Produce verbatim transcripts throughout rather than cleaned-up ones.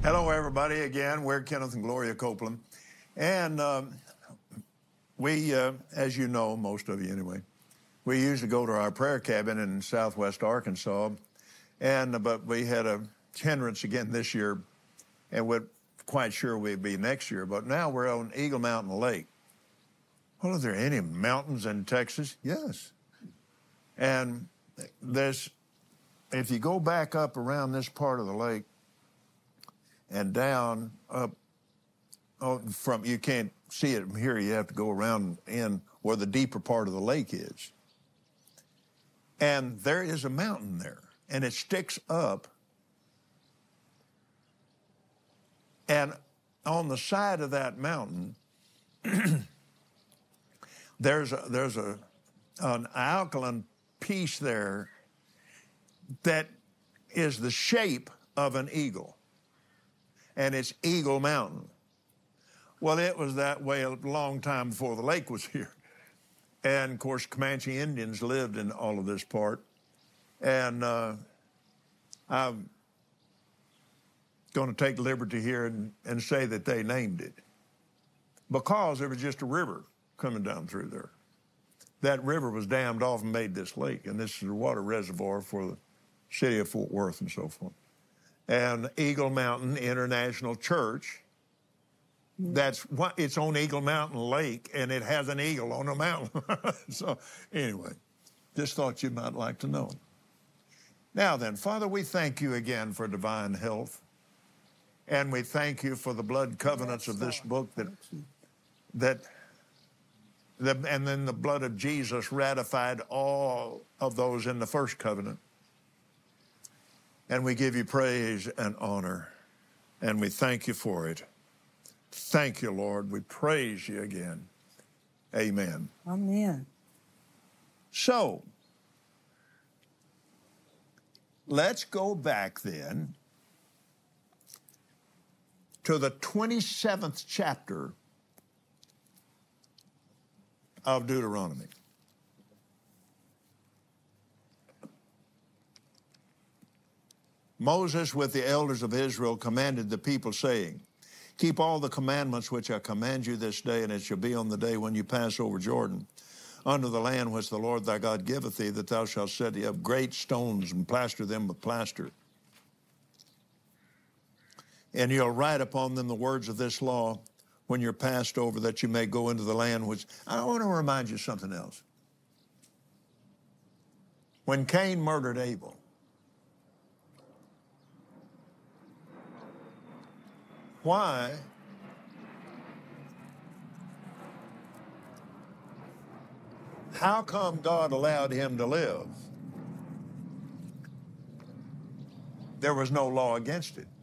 Hello, everybody. Again, we're Kenneth and Gloria Copeland. And um, we, uh, as you know, most of you anyway, we used to go to our prayer cabin in southwest Arkansas. And but we had a hindrance again this year, and we're quite sure we'd be next year. But now we're on Eagle Mountain Lake. Well, are there any mountains in Texas? Yes. And there's, if you go back up around this part of the lake, and down up oh, from, you can't see it from here, you have to go around in where the deeper part of the lake is. And there is a mountain there, and it sticks up. And on the side of that mountain, there's a, there's a, an alkaline piece there that is the shape of an eagle. And it's Eagle Mountain. Well, it was that way a long time before the lake was here. And, of course, Comanche Indians lived in all of this part. And uh, I'm going to take liberty here and, and say that they named it because there was just a river coming down through there. That river was dammed off and made this lake, and this is a water reservoir for the city of Fort Worth and so forth. And Eagle Mountain International Church, that's what, it's on Eagle Mountain Lake, and it has an eagle on a mountain. So anyway, just thought you might like to know. Now then, Father, we thank you again for divine health, and we thank you for the blood covenants of this book that, that the, and then the blood of Jesus ratified all of those in the first covenant. And we give you praise and honor, and we thank you for it. Thank you, Lord. We praise you again. Amen. Amen. So, let's go back then to the twenty-seventh chapter of Deuteronomy. Moses with the elders of Israel commanded the people, saying, keep all the commandments which I command you this day, and it shall be on the day when you pass over Jordan, unto the land which the Lord thy God giveth thee, that thou shalt set thee up great stones and plaster them with plaster. And you'll write upon them the words of this law when you're passed over, that you may go into the land which... I want to remind you something else. When Cain murdered Abel, why how come God allowed him to live? There was no law against it.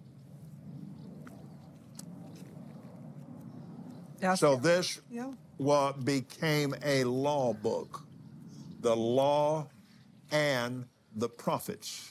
That's so it. this Yeah. what became a law book, the law and the prophets.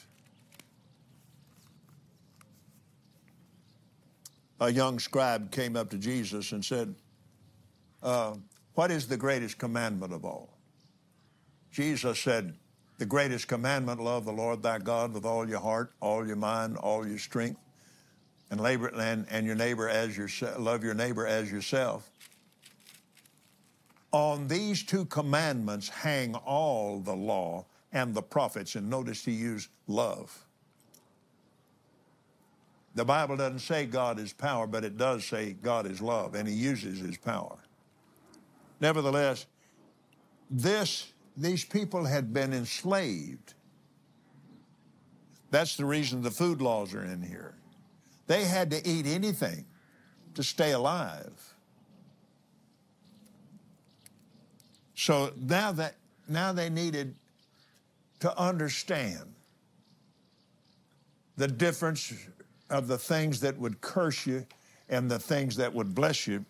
A young scribe came up to Jesus and said, uh, what is the greatest commandment of all? Jesus said, the greatest commandment, love the Lord thy God with all your heart, all your mind, all your strength, and labor and, and your neighbor as your, love your neighbor as yourself. On these two commandments hang all the law and the prophets. And notice he used love. The Bible doesn't say God is power, but it does say God is love, and he uses his power. Nevertheless, this, these people had been enslaved. That's the reason the food laws are in here. They had to eat anything to stay alive. So now that now they needed to understand the difference of the things that would curse you and the things that would bless you.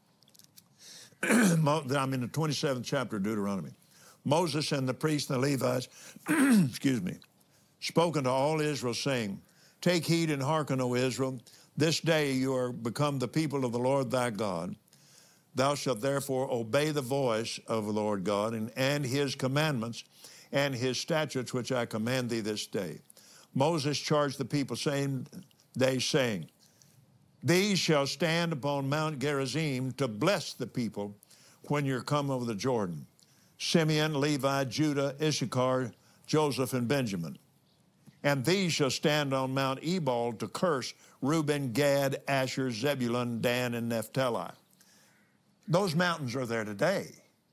I'm in the twenty-seventh chapter of Deuteronomy. Moses and the priests and the Levites, excuse me, spoke unto all Israel, saying, take heed and hearken, O Israel. This day you are become the people of the Lord thy God. Thou shalt therefore obey the voice of the Lord God and, and his commandments and his statutes, which I command thee this day. Moses charged the people, saying, they saying, These shall stand upon Mount Gerizim to bless the people when you're come over the Jordan. Simeon, Levi, Judah, Issachar, Joseph, and Benjamin. And these shall stand on Mount Ebal to curse Reuben, Gad, Asher, Zebulun, Dan, and Naphtali. Those mountains are there today.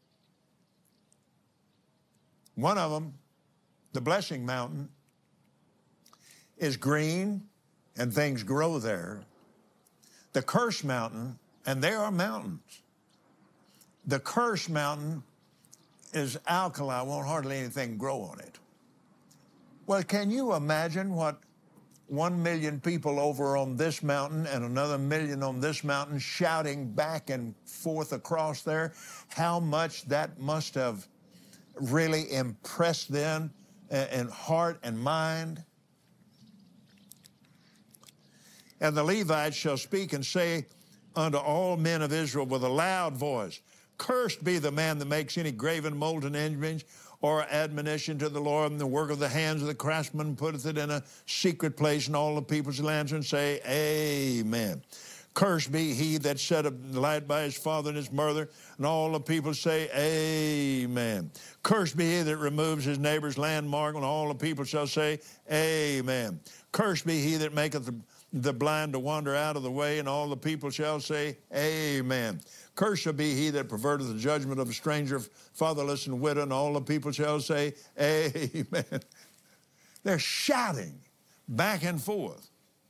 One of them, the Blessing Mountain, is green and things grow there. The Curse Mountain, and there are mountains. The Curse Mountain is alkali, won't hardly anything grow on it. Well, can you imagine what one million people over on this mountain and another million on this mountain shouting back and forth across there, how much that must have really impressed them in heart and mind? And the Levites shall speak and say unto all men of Israel with a loud voice, cursed be the man that makes any graven molten image or admonition to the Lord, and the work of the hands of the craftsman putteth it in a secret place, and all the people shall answer and say, Amen. Cursed be he that set a light by his father and his mother, and all the people say, Amen. Cursed be he that removes his neighbor's landmark, and all the people shall say, Amen. Cursed be he that maketh the, the blind to wander out of the way, and all the people shall say, Amen. Cursed shall be he that perverteth the judgment of a stranger, fatherless and widow, and all the people shall say, Amen. They're shouting back and forth.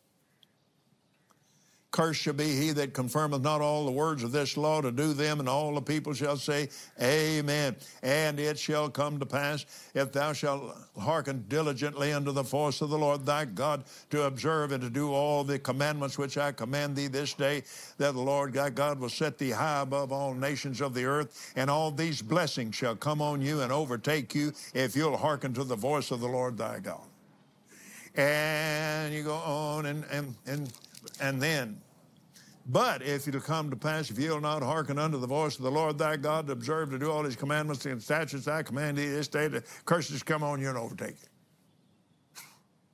Cursed shall be he that confirmeth not all the words of this law to do them, and all the people shall say, Amen. And it shall come to pass, if thou shalt hearken diligently unto the voice of the Lord thy God, to observe and to do all the commandments which I command thee this day, that the Lord thy God will set thee high above all nations of the earth, and all these blessings shall come on you and overtake you, if you'll hearken to the voice of the Lord thy God. And you go on, and and and and then, but if it'll come to pass, if you'll not hearken unto the voice of the Lord thy God, to observe to do all his commandments and statutes I command thee this day, the curses come on you and overtake you.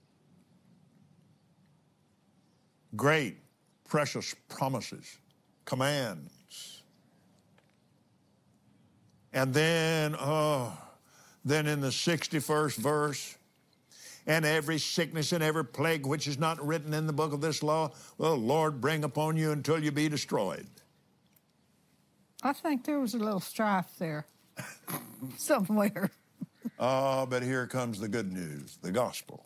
Great, precious promises, commands. And then, oh, then in the sixty-first verse, and every sickness and every plague which is not written in the book of this law will the Lord bring upon you until you be destroyed. I think there was a little strife there somewhere. Oh, but here comes the good news, the gospel.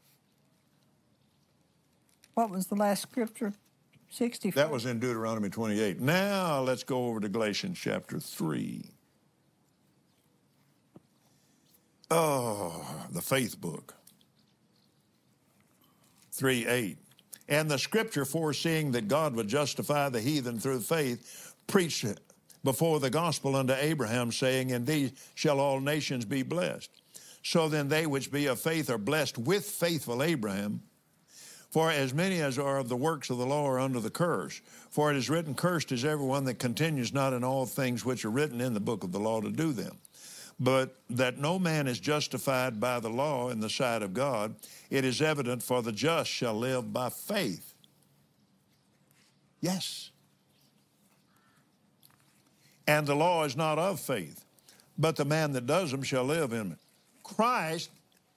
What was the last scripture? sixty-four. That was in Deuteronomy twenty-eight. Now let's go over to Galatians chapter three. Oh, the faith book. three eight. And the scripture, foreseeing that God would justify the heathen through faith, preached before the gospel unto Abraham, saying, In thee shall all nations be blessed. So then they which be of faith are blessed with faithful Abraham. For as many as are of the works of the law are under the curse. For it is written, Cursed is everyone that continues not in all things which are written in the book of the law to do them. But that no man is justified by the law in the sight of God, it is evident, for the just shall live by faith. Yes. And the law is not of faith, but the man that does them shall live in it. Christ,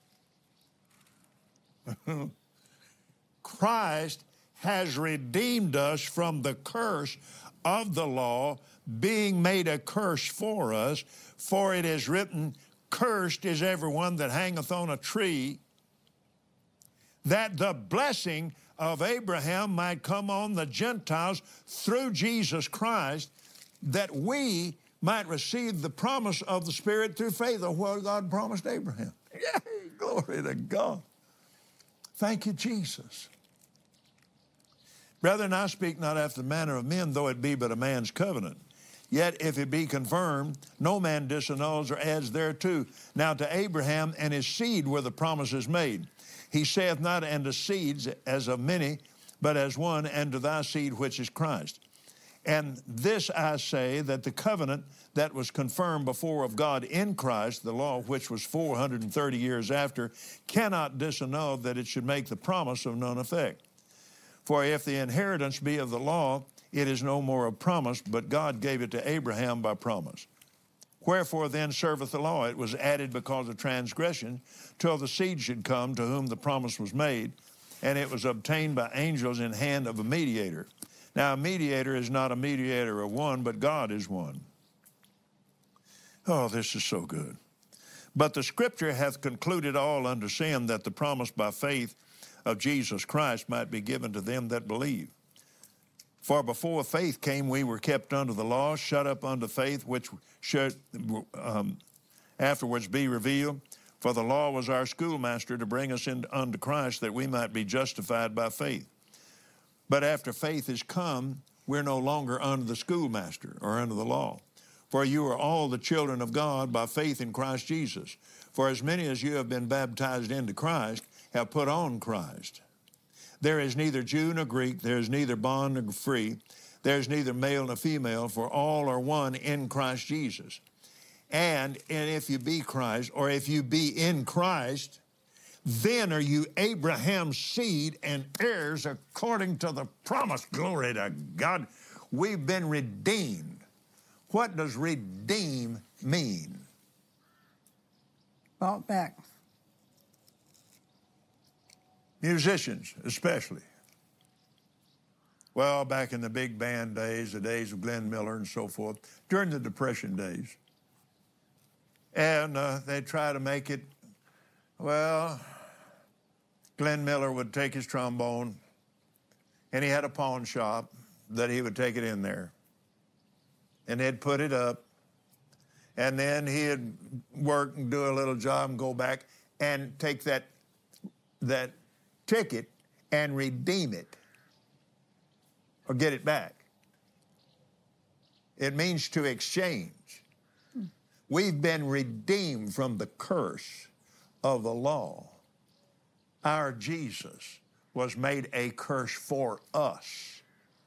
Christ has redeemed us from the curse of the law, being made a curse for us. For it is written, Cursed is everyone that hangeth on a tree, that the blessing of Abraham might come on the Gentiles through Jesus Christ, that we might receive the promise of the Spirit through faith of what God promised Abraham. Yay, glory to God. Thank you, Jesus. Brethren, I speak not after the manner of men, though it be but a man's covenant. Yet if it be confirmed, no man disannuls or adds thereto. Now to Abraham and his seed were the promises made. He saith not unto seeds as of many, but as one, and to thy seed which is Christ. And this I say, that the covenant that was confirmed before of God in Christ, the law which was four hundred thirty years after, cannot disannul that it should make the promise of none effect. For if the inheritance be of the law, it is no more of promise, but God gave it to Abraham by promise. Wherefore then serveth the law? It was added because of transgression, till the seed should come to whom the promise was made, and it was obtained by angels in hand of a mediator. Now a mediator is not a mediator of one, but God is one. Oh, this is so good. But the Scripture hath concluded all unto sin, that the promise by faith of Jesus Christ might be given to them that believe. For before faith came, we were kept under the law, shut up unto faith, which should um, afterwards be revealed. For the law was our schoolmaster to bring us in, unto Christ, that we might be justified by faith. But after faith is come, we're no longer under the schoolmaster or under the law. For you are all the children of God by faith in Christ Jesus. For as many as you have been baptized into Christ have put on Christ. There is neither Jew nor Greek, there is neither bond nor free, there is neither male nor female, for all are one in Christ Jesus. And, and if you be Christ, or if you be in Christ, then are you Abraham's seed and heirs according to the promise. Glory to God. We've been redeemed. What does redeem mean? Brought back. Musicians, especially. Well, back in the big band days, the days of Glenn Miller and so forth, during the Depression days. And uh, they try to make it, well, Glenn Miller would take his trombone, and he had a pawn shop that he would take it in there. And they'd put it up, and then he'd work and do a little job and go back and take that, that ticket and redeem it or get it back. It means to exchange. We've been redeemed from the curse of the law. Our Jesus was made a curse for us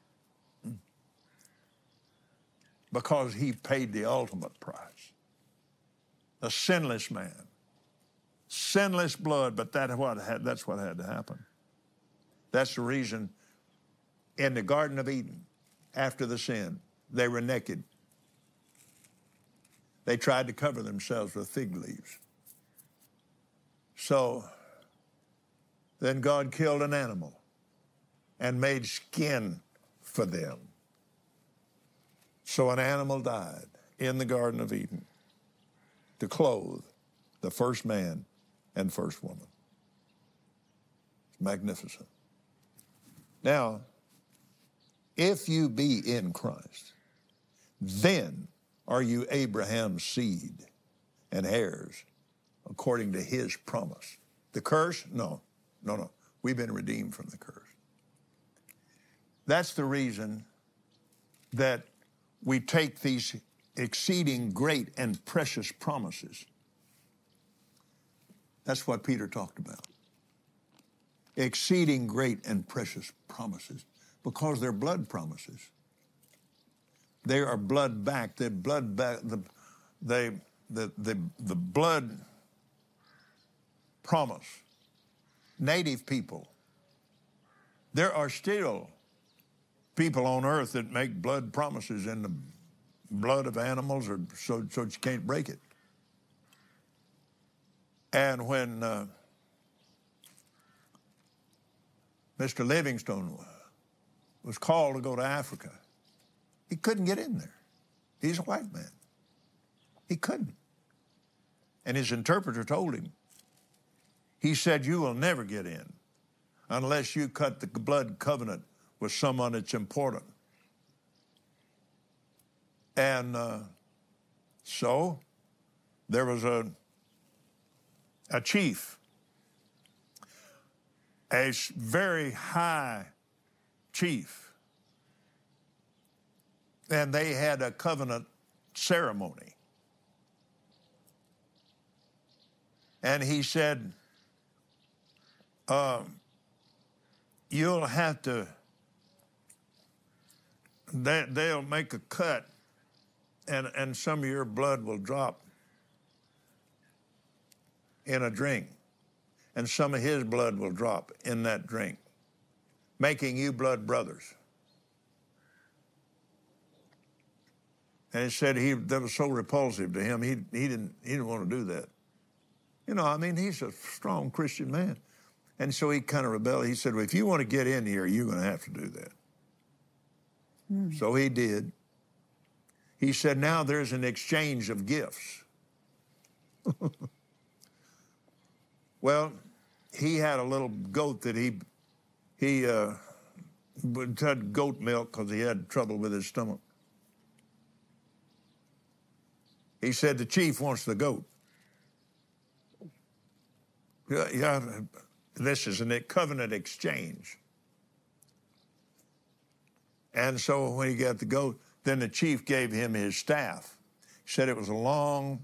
because he paid the ultimate price. A sinless man. Sinless blood, but that what had, that's what had to happen. That's the reason in the Garden of Eden, after the sin, they were naked. They tried to cover themselves with fig leaves. So then God killed an animal and made skin for them. So an animal died in the Garden of Eden to clothe the first man and first woman. It's magnificent. Now, if you be in Christ, then are you Abraham's seed and heirs according to his promise. The curse? No, no, no. We've been redeemed from the curse. That's the reason that we take these exceeding great and precious promises. That's what Peter talked about. Exceeding great and precious promises, because they're blood promises. They are blood back. They're blood back. The, they, the, the, the blood promise. Native people. There are still people on earth that make blood promises in the blood of animals, or so, so you can't break it. And when uh, Mister Livingstone was called to go to Africa, he couldn't get in there. He's a white man. He couldn't. And his interpreter told him, he said, you will never get in unless you cut the blood covenant with someone that's important. And uh, so there was a, a chief, a very high chief, and they had a covenant ceremony. And he said, uh, you'll have to, they, they'll make a cut, and, and some of your blood will drop in a drink, and some of his blood will drop in that drink. making you blood brothers. And he said he that was so repulsive to him, he, he, didn't, he didn't want to do that. You know, I mean, he's a strong Christian man. And so he kind of rebelled. He said, well, if you want to get in here, you're going to have to do that. Mm. So he did. He said, now there's an exchange of gifts. Well, he had a little goat that he, he uh, had goat milk because he had trouble with his stomach. He said, the chief wants the goat. Yeah, yeah, this is a covenant exchange. And so when he got the goat, then the chief gave him his staff. He said it was a long,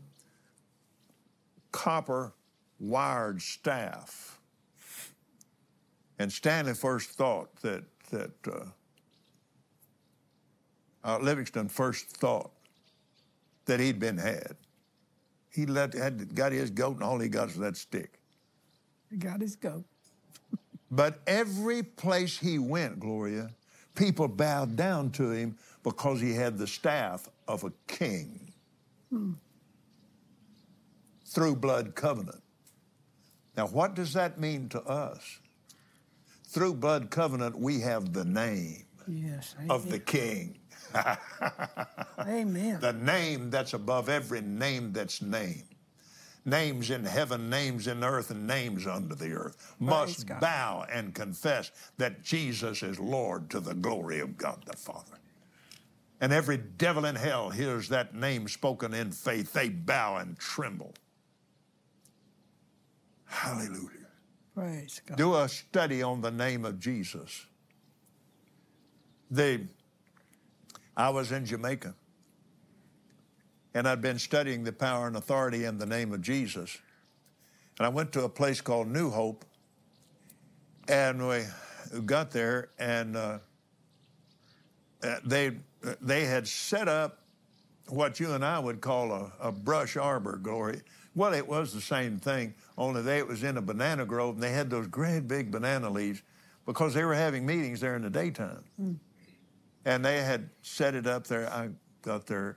copper wired staff. And Stanley first thought that, that uh, uh, Livingston first thought that he'd been had. He let, had, got his goat, and all he got was that stick. He got his goat. But every place he went, Gloria, people bowed down to him because he had the staff of a king. Hmm. Through blood covenant. Now, what does that mean to us? Through blood covenant, we have the name yes, of the king. Amen. The name that's above every name that's named. Names in heaven, names in earth, and names under the earth must bow and confess that Jesus is Lord to the glory of God the Father. And every devil in hell hears that name spoken in faith. They bow and tremble. Hallelujah. Praise God. Do a study on the name of Jesus. The, I was in Jamaica, and I'd been studying the power and authority in the name of Jesus. And I went to a place called New Hope, and we got there, and uh, they, they had set up what you and I would call a, a brush arbor, Glory. Well, it was the same thing, only they, it was in a banana grove, and they had those great big banana leaves because they were having meetings there in the daytime. Mm. And they had set it up there. I got there,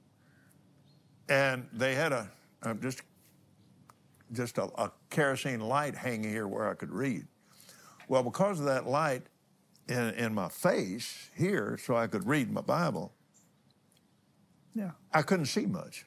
and they had a, a just, just a, a kerosene light hanging here where I could read. Well, because of that light in, in my face here, so I could read my Bible, yeah, I couldn't see much.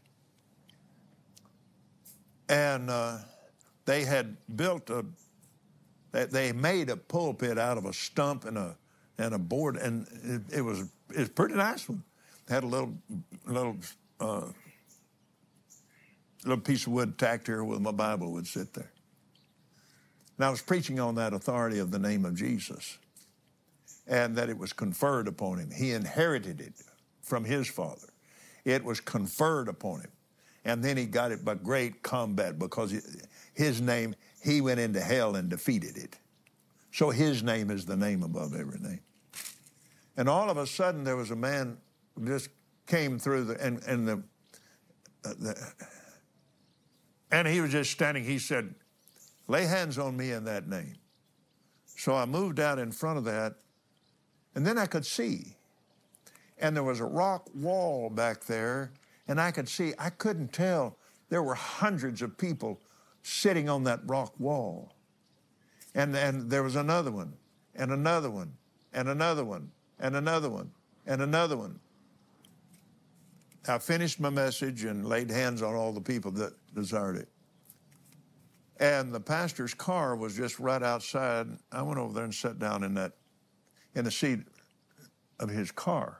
And uh, they had built a, they, they made a pulpit out of a stump and a and a board, and it, it was it was a pretty nice one. It had a little little uh, little piece of wood tacked here where my Bible would sit there. And I was preaching on that authority of the name of Jesus, and that it was conferred upon him. He inherited it from his Father. It was conferred upon him. And then he got it by great combat because his name, he went into hell and defeated it. So his name is the name above every name. And all of a sudden there was a man who just came through the, and, and the, uh, the, and he was just standing, he said, lay hands on me in that name. So I moved out in front of that, and then I could see. And there was a rock wall back there, and I could see, I couldn't tell. There were hundreds of people sitting on that rock wall. And, and there was another one, and another one, and another one, and another one, and another one. I finished my message and laid hands on all the people that desired it. And the pastor's car was just right outside. I went over there and sat down in that, in the seat of his car.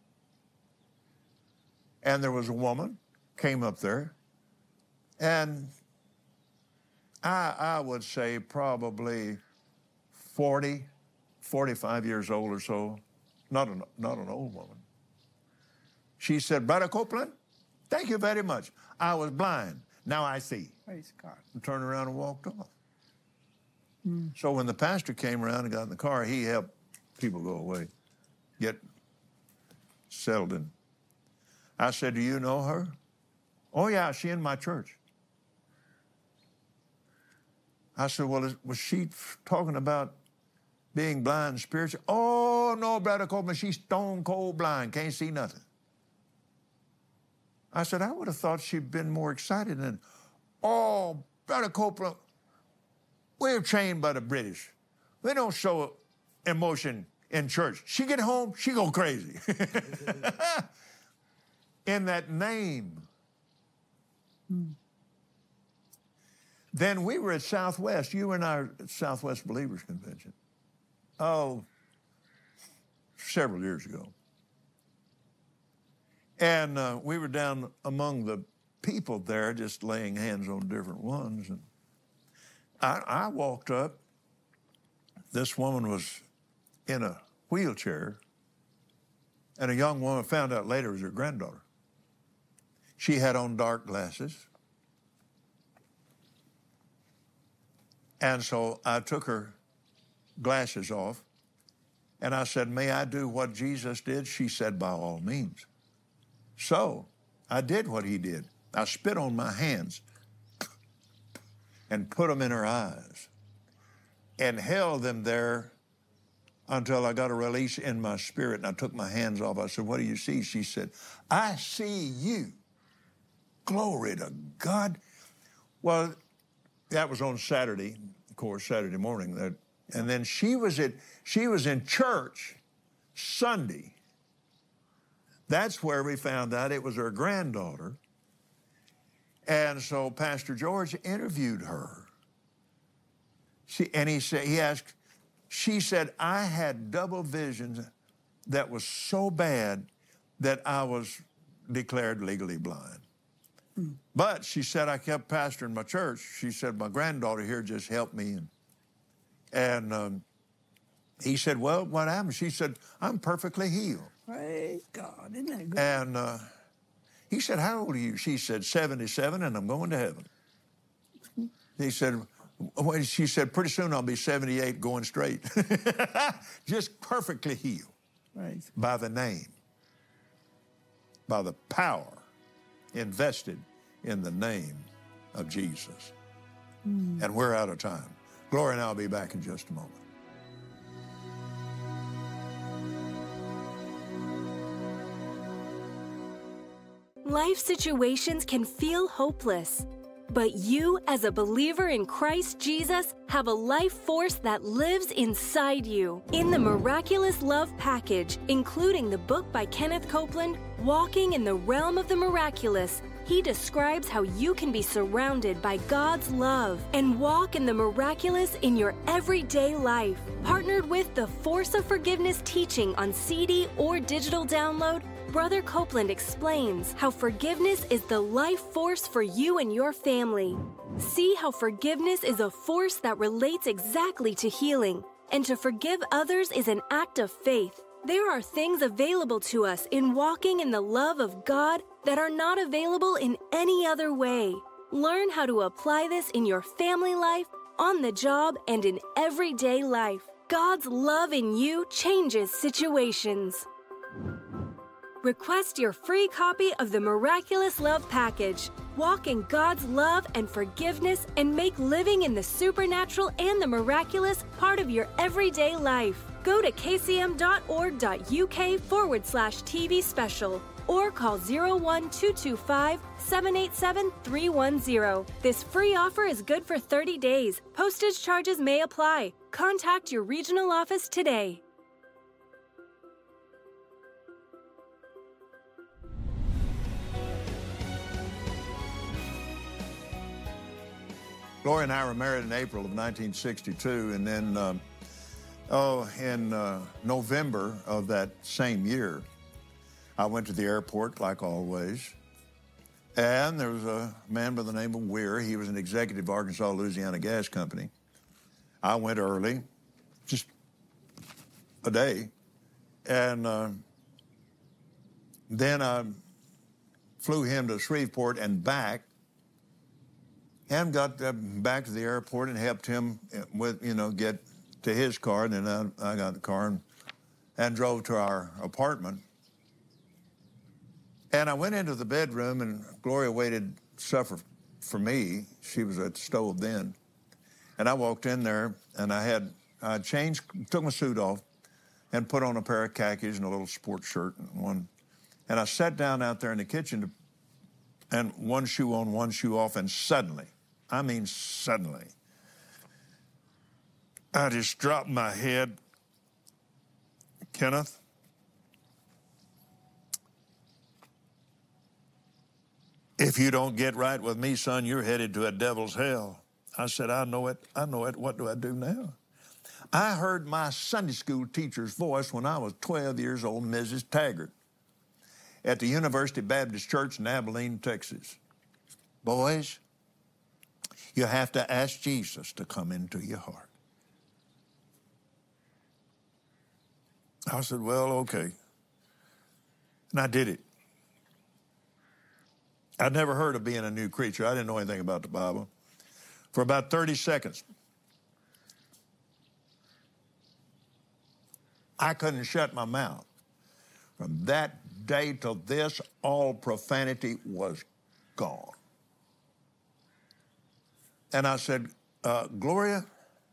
And there was a woman came up there, and I, I would say probably forty, forty-five years old or so, not an, not an old woman. She said, Brother Copeland, thank you very much. I was blind. Now I see. Praise God. And turned around and walked off. Mm. So when the pastor came around and got in the car, he helped people go away, get settled in. I said, do you know her? Oh, yeah, she in my church. I said, well, was she talking about being blind spiritually. Oh, no, Brother Copeland, she's stone cold blind, can't see nothing. I said, I would have thought she'd been more excited than, oh, Brother Copeland, we're trained by the British. They don't show emotion in church. She get home, she go crazy. In that name. Hmm. Then we were at Southwest. You and I were at Southwest Believers Convention. Oh, several years ago. And uh, we were down among the people there, just laying hands on different ones. And I, I walked up. This woman was in a wheelchair, and a young woman, found out later, was her granddaughter. She had on dark glasses. And so I took her glasses off, and I said, may I do what Jesus did? She said, by all means. So I did what he did. I spit on my hands and put them in her eyes and held them there until I got a release in my spirit, and I took my hands off. I said, what do you see? She said, I see you. Glory to God. Well, that was on Saturday, of course, Saturday morning. That, and then she was at she was in church Sunday. That's where we found out it was her granddaughter. And so Pastor George interviewed her. She, and he said, he asked, she said, I had double vision that was so bad that I was declared legally blind. Mm. But she said, I kept pastoring my church. She said, my granddaughter here just helped me. And, and um, he said, well, what happened? She said, I'm perfectly healed. Praise God. Isn't that good? And uh, he said, how old are you? She said, seventy-seven, and I'm going to heaven. He said, well, she said, pretty soon I'll be seventy-eight going straight. Just perfectly healed. Right. By the name, by the power invested in the name of Jesus. Mm. And we're out of time. Gloria and I'll be back in just a moment. Life situations can feel hopeless, but you, as a believer in Christ Jesus, have a life force that lives inside you. In the Miraculous Love Package, including the book by Kenneth Copeland, Walking in the Realm of the Miraculous, he describes how you can be surrounded by God's love and walk in the miraculous in your everyday life. Partnered with the Force of Forgiveness teaching on C D or digital download, Brother Copeland explains how forgiveness is the life force for you and your family. See how forgiveness is a force that relates exactly to healing, and to forgive others is an act of faith. There are things available to us in walking in the love of God that are not available in any other way. Learn how to apply this in your family life, on the job, and in everyday life. God's love in you changes situations. Request your free copy of the Miraculous Love Package. Walk in God's love and forgiveness and make living in the supernatural and the miraculous part of your everyday life. Go to kcm.org.uk forward slash TV special or call zero one two two five, seven eight seven, three one zero. This free offer is good for thirty days. Postage charges may apply. Contact your regional office today. Gloria and I were married in April of nineteen sixty-two, and then, um, oh, in uh, November of that same year, I went to the airport, like always, and there was a man by the name of Weir. He was an executive of Arkansas Louisiana Gas Company. I went early, just a day, and uh, then I flew him to Shreveport and back, and got uh, back to the airport and helped him with, you know, get to his car. And then I, I got the car and, and drove to our apartment. And I went into the bedroom, and Gloria waited supper for me. She was at the stove then. And I walked in there, and I had I changed, took my suit off, and put on a pair of khakis and a little sports shirt and one. And I sat down out there in the kitchen to, and one shoe on, one shoe off, and suddenly, I mean suddenly, I just dropped my head. Kenneth, if you don't get right with me, son, you're headed to a devil's hell. I said, I know it, I know it, what do I do now? I heard my Sunday school teacher's voice when I was twelve years old, Missus Taggart, at the University Baptist Church in Abilene, Texas. Boys, you have to ask Jesus to come into your heart. I said, well, okay. And I did it. I'd never heard of being a new creature. I didn't know anything about the Bible. For about thirty seconds, I couldn't shut my mouth. From that day till this, all profanity was gone. And I said, uh, Gloria,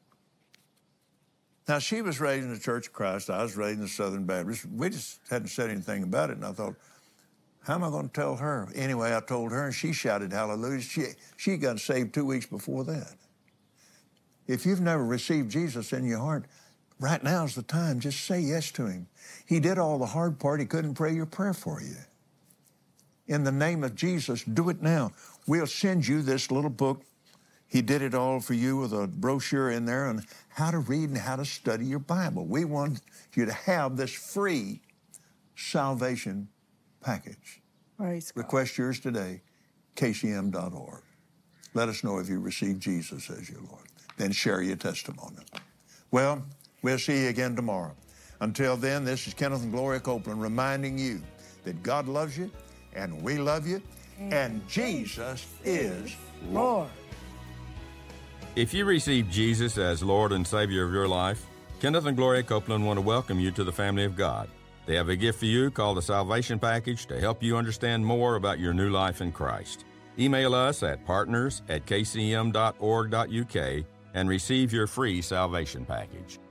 now she was raised in the Church of Christ. I was raised in the Southern Baptist. We just hadn't said anything about it. And I thought, how am I going to tell her? Anyway, I told her, and she shouted hallelujah. She, she got saved two weeks before that. If you've never received Jesus in your heart, right now is the time. Just say yes to him. He did all the hard part. He couldn't pray your prayer for you. In the name of Jesus, do it now. We'll send you this little book. He did it all for you with a brochure in there on how to read and how to study your Bible. We want you to have this free salvation package. Praise God. Request yours today, K C M dot org. Let us know if you received Jesus as your Lord. Then share your testimony. Well, we'll see you again tomorrow. Until then, this is Kenneth and Gloria Copeland reminding you that God loves you and we love you and, and Jesus is Lord. If you receive Jesus as Lord and Savior of your life, Kenneth and Gloria Copeland want to welcome you to the family of God. They have a gift for you called the Salvation Package to help you understand more about your new life in Christ. Email us at partners at k c m dot org dot u k and receive your free salvation package.